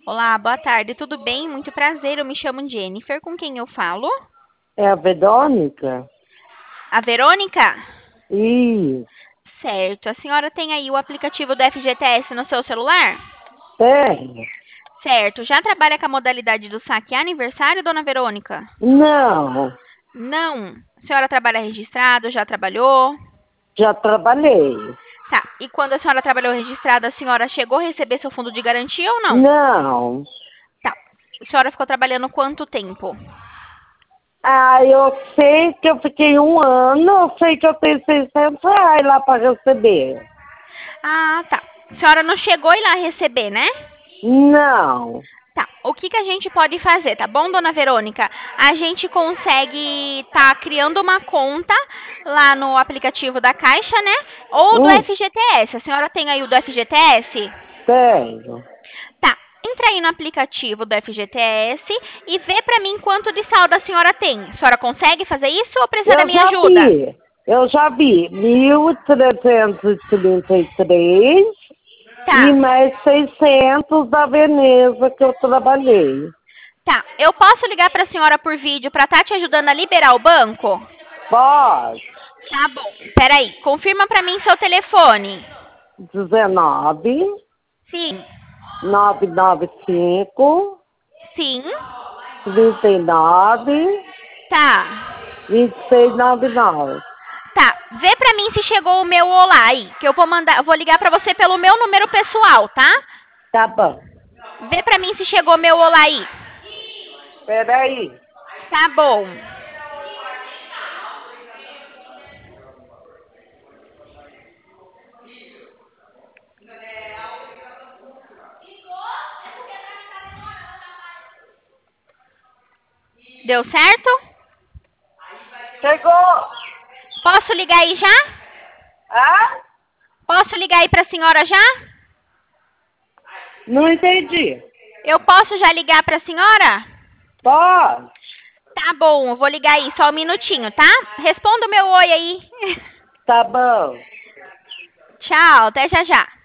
Olá, boa tarde, tudo bem? Muito prazer, eu me chamo Jennifer, com quem eu falo? É a Verônica? A Verônica? Isso, Certo, a senhora tem aí o aplicativo do FGTS no seu celular? tem. Certo, já trabalha com a modalidade do saque aniversário, dona Verônica? Não, Não. A senhora trabalha registrado, já trabalhou? já trabalhei. Tá, e quando a senhora trabalhou registrada, a senhora chegou a receber seu fundo de garantia ou não? Não. Tá, a senhora ficou trabalhando quanto tempo? Eu sei que eu fiquei um ano, eu sei que eu tenho R$ 600 lá para receber. Ah, tá. A senhora não chegou a ir lá receber, né? Não. Tá, o que que a gente pode fazer, tá bom, dona Verônica? A gente consegue tá criando uma conta lá no aplicativo da Caixa, né? Ou do Hum, FGTS. A senhora tem aí o do FGTS? tenho. Tá, entra aí no aplicativo do FGTS e vê pra mim quanto de saldo a senhora tem. A senhora consegue fazer isso ou precisa da Eu minha já ajuda? vi. Eu já vi 1.333 e Tá, mais 600 da Veneza que eu trabalhei. tá. Eu posso ligar pra senhora por vídeo pra tá te ajudando a liberar o banco? Pode. Tá bom. Peraí, confirma pra mim seu telefone. 19 Sim. 995 Sim. 39 Tá. 2699. Tá. Vê pra mim se chegou o meu olá aí, que eu vou ligar pra você pelo meu número pessoal, tá? Tá bom. Vê pra mim se chegou meu olá aí. Peraí. Tá bom. Deu certo? Chegou. Posso ligar aí já? Ah? Posso ligar aí pra senhora já? Não entendi. Eu posso já ligar pra senhora? Pode. Tá bom, eu vou ligar aí, só um minutinho, tá? Responda o meu oi aí. Tá bom. Tchau, até já já.